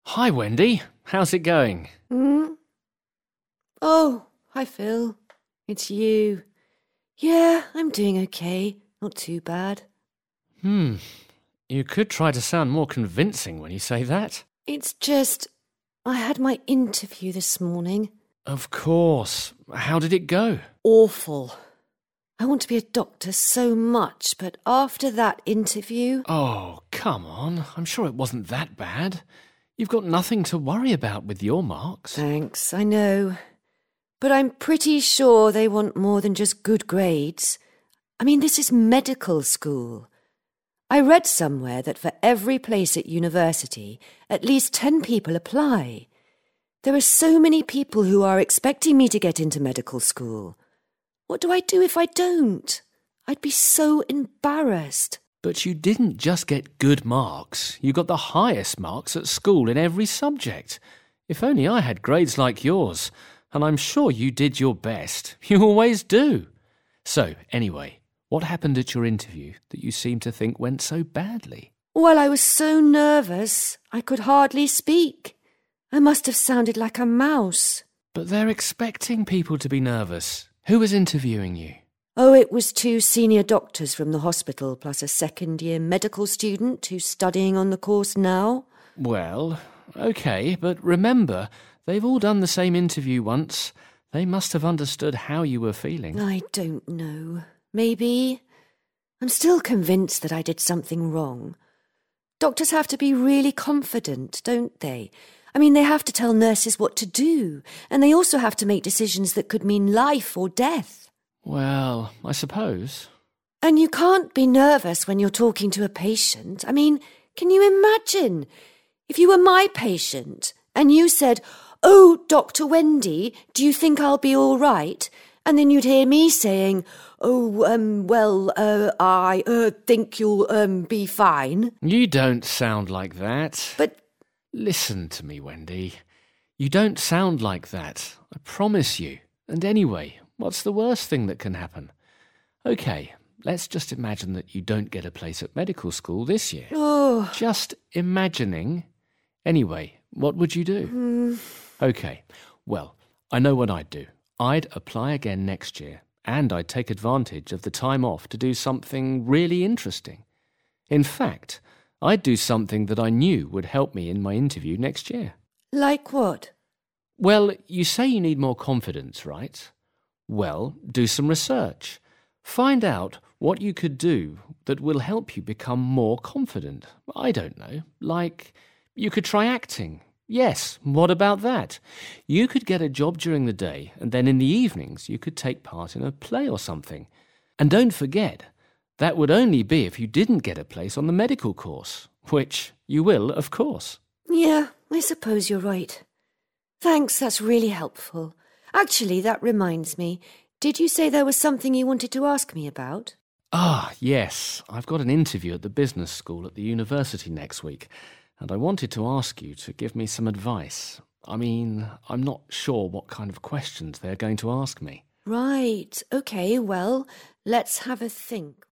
Hi, Wendy. How's it going? Oh, hi, Phil. It's you. Yeah, I'm doing okay. Not too bad. You could try to sound more convincing when you say that. It's just, I had my interview this morning. Of course. How did it go? Awful. I want to be a doctor so much, but after that interview... Oh, come on. I'm sure it wasn't that bad. You've got nothing to worry about with your marks. Thanks, I know. But I'm pretty sure they want more than just good grades. I mean, this is medical school. I read somewhere that for every place at university, at least 10 people apply. There are so many people who are expecting me to get into medical school. What do I do if I don't? I'd be so embarrassed. But you didn't just get good marks. You got the highest marks at school in every subject. If only I had grades like yours. And I'm sure you did your best. You always do. So, anyway, what happened at your interview that you seem to think went so badly? Well, I was so nervous, I could hardly speak. I must have sounded like a mouse. But they're expecting people to be nervous. Who was interviewing you? Oh, it was 2 senior doctors from the hospital, plus a second-year medical student who's studying on the course now. Well, OK, but remember, they've all done the same interview once. They must have understood how you were feeling. I don't know. Maybe. I'm still convinced that I did something wrong. Doctors have to be really confident, don't they? I mean, they have to tell nurses what to do, and they also have to make decisions that could mean life or death. Well, I suppose. And you can't be nervous when you're talking to a patient. I mean, can you imagine? If you were my patient and you said, "Oh, Dr. Wendy, do you think I'll be all right?" And then you'd hear me saying, I think you'll be fine. You don't sound like that. But... Listen to me, Wendy. You don't sound like that. I promise you. And anyway, what's the worst thing that can happen? OK, let's just imagine that you don't get a place at medical school this year. Oh. Just imagining. Anyway, what would you do? OK, well, I know what I'd do. I'd apply again next year, and I'd take advantage of the time off to do something really interesting. In fact, I'd do something that I knew would help me in my interview next year. Like what? Well, you say you need more confidence, right? Well, do some research. Find out what you could do that will help you become more confident. I don't know, like you could try acting. Yes, what about that? You could get a job during the day, and then in the evenings you could take part in a play or something. And don't forget, that would only be if you didn't get a place on the medical course, which you will, of course. Yeah, I suppose you're right. Thanks, that's really helpful. Actually, that reminds me. Did you say there was something you wanted to ask me about? Ah, yes. I've got an interview at the business school at the university next week, and I wanted to ask you to give me some advice. I mean, I'm not sure what kind of questions they're going to ask me. Right, OK, well, let's have a think.